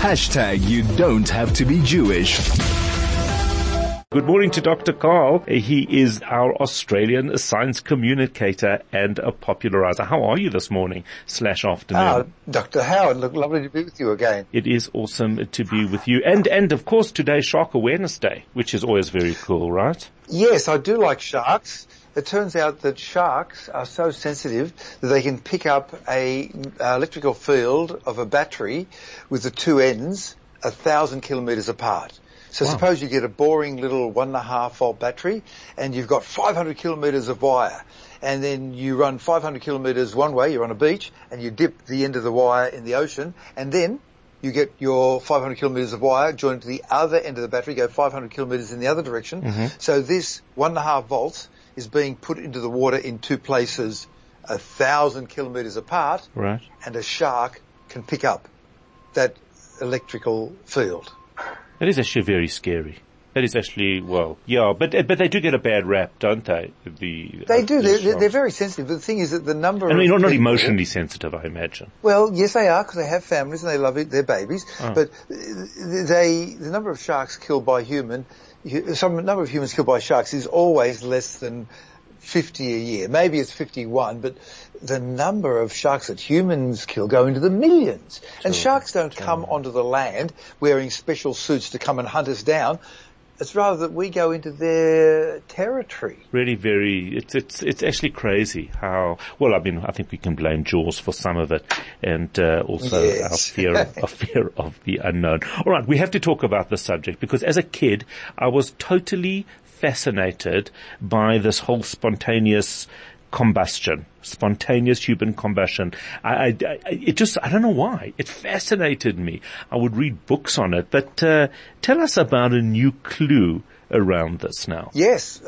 You don't have to be Jewish. Good morning to Dr. Carl. He is our Australian science communicator and a popularizer. How are you this morning / afternoon? Dr. Howard, look, lovely to be with you again. It is awesome to be with you. And of course today's Shark Awareness Day, which is always very cool, right? Yes, I do like sharks. It turns out that sharks are so sensitive that they can pick up a electrical field of a battery with the two ends 1,000 kilometres apart. So wow. Suppose you get a boring little 1.5 volt battery and you've got 500 kilometres of wire, and then you run 500 kilometres one way, you're on a beach, and you dip the end of the wire in the ocean, and then you get your 500 kilometres of wire joined to the other end of the battery, go 500 kilometres in the other direction. Mm-hmm. So this 1.5 volts is being put into the water in two places 1,000 kilometres apart, right? And a shark can pick up that electrical field. That is actually very scary. That is actually, well, yeah, but they do get a bad rap, don't they? They do. They're very sensitive. But the thing is that the number of not emotionally sensitive, I imagine. Well, yes, they are, because they have families and they love their babies. Oh. But the number of sharks killed by number of humans killed by sharks is always less than 50 a year. Maybe it's 51, but the number of sharks that humans kill go into the millions. Sure. And sharks don't come onto the land wearing special suits to come and hunt us down. It's rather that we go into their territory. Really it's actually crazy how, well, I mean, I think we can blame Jaws for some of it, and also yes. our fear of the unknown. All right, we have to talk about this subject because as a kid, I was totally fascinated by this whole spontaneous human combustion. I don't know why. It fascinated me. I would read books on it, but tell us about a new clue around this now. Yes,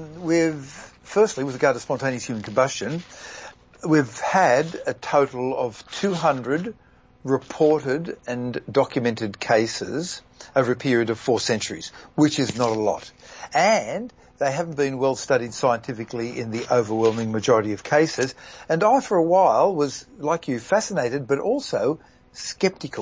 firstly, with regard to spontaneous human combustion, we've had a total of 200 reported and documented cases over a period of 4 centuries, which is not a lot. And they haven't been well studied scientifically in the overwhelming majority of cases. And I, for a while, was, like you, fascinated, but also skeptical,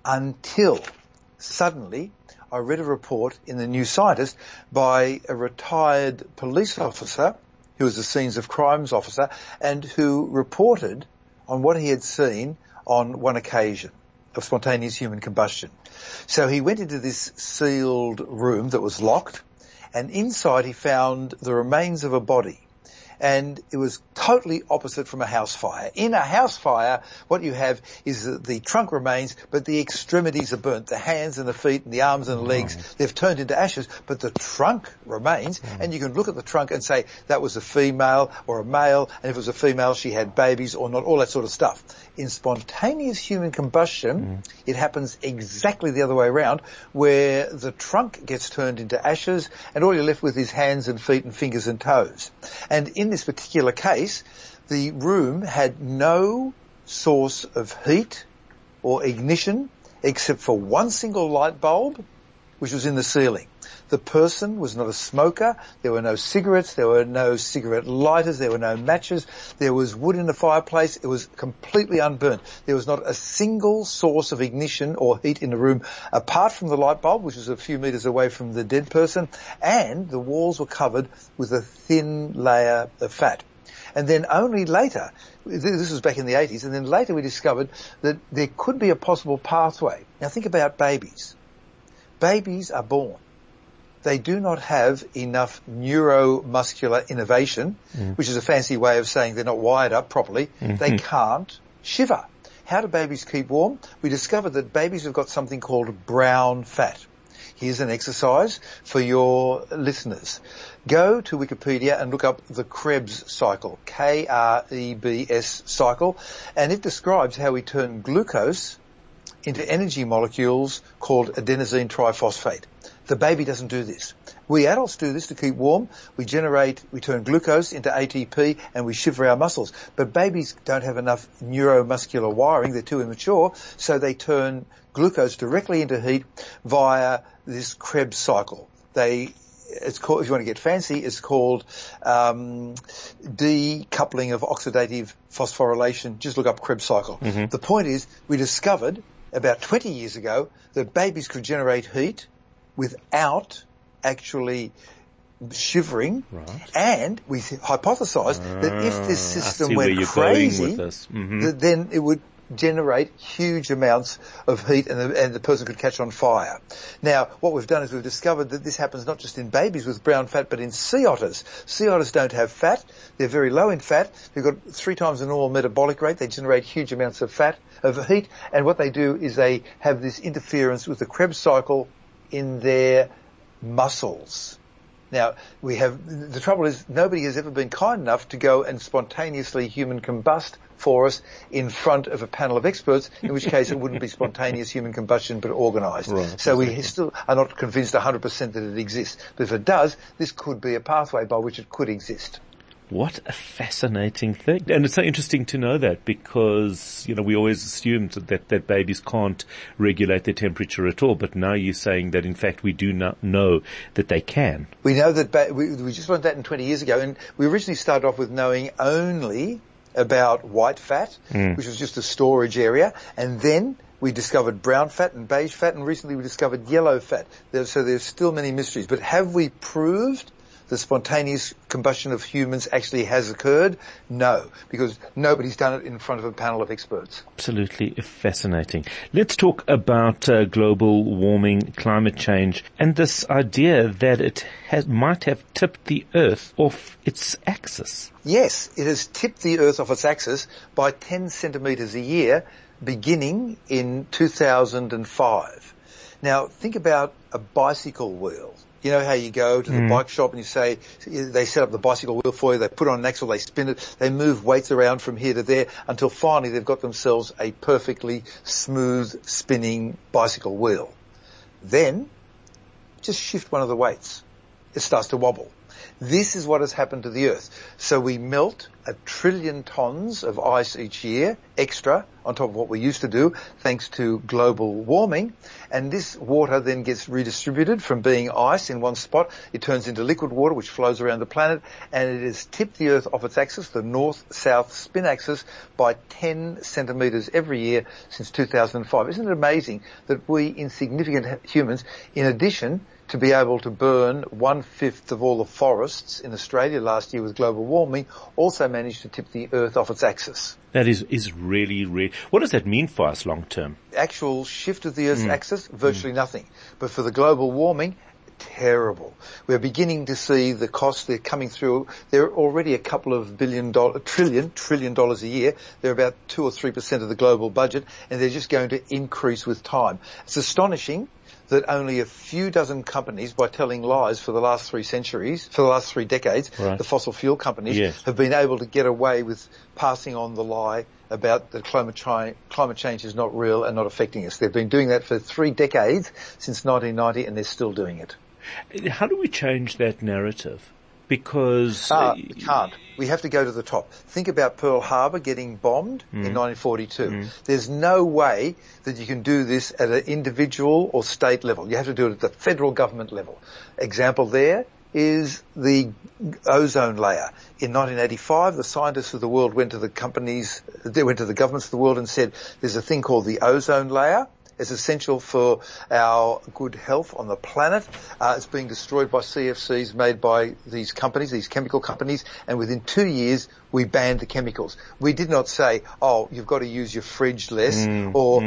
until suddenly I read a report in the New Scientist by a retired police officer who was a scenes of crimes officer and who reported on what he had seen on one occasion of spontaneous human combustion. So he went into this sealed room that was locked, and inside he found the remains of a body. And it was totally opposite from a house fire. In a house fire, what you have is that the trunk remains, but the extremities are burnt. The hands and the feet and the arms and the legs, they've turned into ashes, but the trunk remains. And you can look at the trunk and say that was a female or a male, and if it was a female, she had babies or not, all that sort of stuff. In spontaneous human combustion, it happens exactly the other way around, where the trunk gets turned into ashes, and all you're left with is hands and feet and fingers and toes. And in this particular case, the room had no source of heat or ignition except for one single light bulb, which was in the ceiling. The person was not a smoker. There were no cigarettes. There were no cigarette lighters. There were no matches. There was wood in the fireplace. It was completely unburnt. There was not a single source of ignition or heat in the room apart from the light bulb, which was a few meters away from the dead person, and the walls were covered with a thin layer of fat. And then only later, this was back in the 80s, and then later we discovered that there could be a possible pathway. Now think about babies. Babies are born. They do not have enough neuromuscular innervation, which is a fancy way of saying they're not wired up properly. They can't shiver. How do babies keep warm? We discovered that babies have got something called brown fat. Here's an exercise for your listeners. Go to Wikipedia and look up the Krebs cycle, Krebs cycle, and it describes how we turn glucose into energy molecules called adenosine triphosphate. The baby doesn't do this. We adults do this to keep warm. We turn glucose into ATP and we shiver our muscles. But babies don't have enough neuromuscular wiring. They're too immature. So they turn glucose directly into heat via this Krebs cycle. It's called, if you want to get fancy, it's called decoupling of oxidative phosphorylation. Just look up Krebs cycle. The point is, we discovered about 20 years ago that babies could generate heat without actually shivering, Right. and we hypothesised that if this system went going crazy, with this. Mm-hmm. then it would generate huge amounts of heat and the person could catch on fire. Now, what we've done is we've discovered that this happens not just in babies with brown fat, but in sea otters. Sea otters don't have fat. They're very low in fat. They've got 3 times the normal metabolic rate. They generate huge amounts of fat, of heat, and what they do is they have this interference with the Krebs cycle in their muscles. Now, the trouble is nobody has ever been kind enough to go and spontaneously human combust for us in front of a panel of experts, in which case it wouldn't be spontaneous human combustion but organised. Right, so exactly. we still are not convinced 100% that it exists. But if it does, this could be a pathway by which it could exist. What a fascinating thing. And it's so interesting to know that because, we always assumed that babies can't regulate their temperature at all. But now you're saying that in fact we do not know that they can. We know that we just learned that 20 years ago, and we originally started off with knowing only about white fat, which was just a storage area, and then we discovered brown fat and beige fat, and recently we discovered yellow fat. So there's still many mysteries. But have we proved the spontaneous combustion of humans actually has occurred? No, because nobody's done it in front of a panel of experts. Absolutely fascinating. Let's talk about global warming, climate change, and this idea that it might have tipped the Earth off its axis. Yes, it has tipped the Earth off its axis by 10 centimetres a year, beginning in 2005. Now, think about a bicycle wheel. You know how you go to the bike shop and you say, they set up the bicycle wheel for you, they put on an axle, they spin it, they move weights around from here to there until finally they've got themselves a perfectly smooth spinning bicycle wheel. Then, just shift one of the weights. It starts to wobble. This is what has happened to the Earth. So we melt 1 trillion tons of ice each year, extra, on top of what we used to do, thanks to global warming. And this water then gets redistributed from being ice in one spot. It turns into liquid water, which flows around the planet. And it has tipped the Earth off its axis, the north-south spin axis, by 10 centimetres every year since 2005. Isn't it amazing that we insignificant humans, in addition to be able to burn 1/5 of all the forests in Australia last year with global warming, also managed to tip the Earth off its axis? That is really, really... What does that mean for us long term? Actual shift of the Earth's axis, virtually nothing. But for the global warming, terrible. We're beginning to see the costs. They're coming through. They're already a couple of trillion dollars a year. They're about 2 or 3% of the global budget, and they're just going to increase with time. It's astonishing that only a few dozen companies, by telling lies for the last 3 decades, right, the fossil fuel companies, yes, have been able to get away with passing on the lie about that climate change is not real and not affecting us. They've been doing that for 3 decades, since 1990, and they're still doing it. How do we change that narrative? Because... we can't. We have to go to the top. Think about Pearl Harbor getting bombed in 1942. There's no way that you can do this at an individual or state level. You have to do it at the federal government level. Example there is the ozone layer. In 1985, the scientists of the world went to the governments of the world and said, there's a thing called the ozone layer. It's essential for our good health on the planet. It's being destroyed by CFCs made by these companies, these chemical companies, and within 2 years we banned the chemicals. We did not say, you've got to use your fridge less or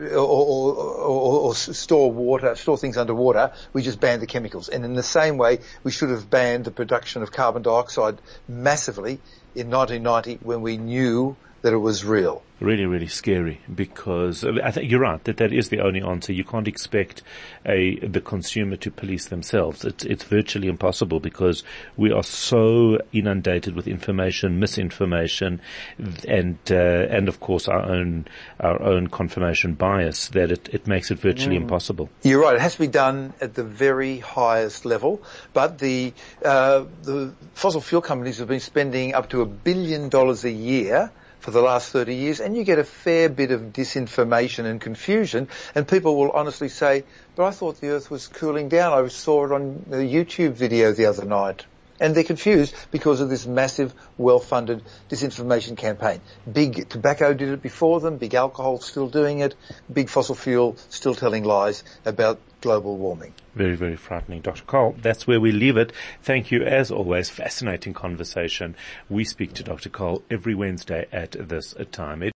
store things underwater. We just banned the chemicals. And in the same way, we should have banned the production of carbon dioxide massively in 1990 when we knew that it was real. Really, really scary, because I think you're right that is the only answer. You can't expect the consumer to police themselves. It's virtually impossible because we are so inundated with information, misinformation, and of course our own confirmation bias that it makes it virtually impossible. You're right. It has to be done at the very highest level, but the fossil fuel companies have been spending up to $1 billion a year for the last 30 years, and you get a fair bit of disinformation and confusion, and people will honestly say, but I thought the Earth was cooling down. I saw it on the YouTube video the other night. And they're confused because of this massive, well-funded disinformation campaign. Big tobacco did it before them, big alcohol still doing it, big fossil fuel still telling lies about global warming. Very, very frightening. Dr. Cole, that's where we leave it. Thank you, as always. Fascinating conversation. We speak to Dr. Cole every Wednesday at this time.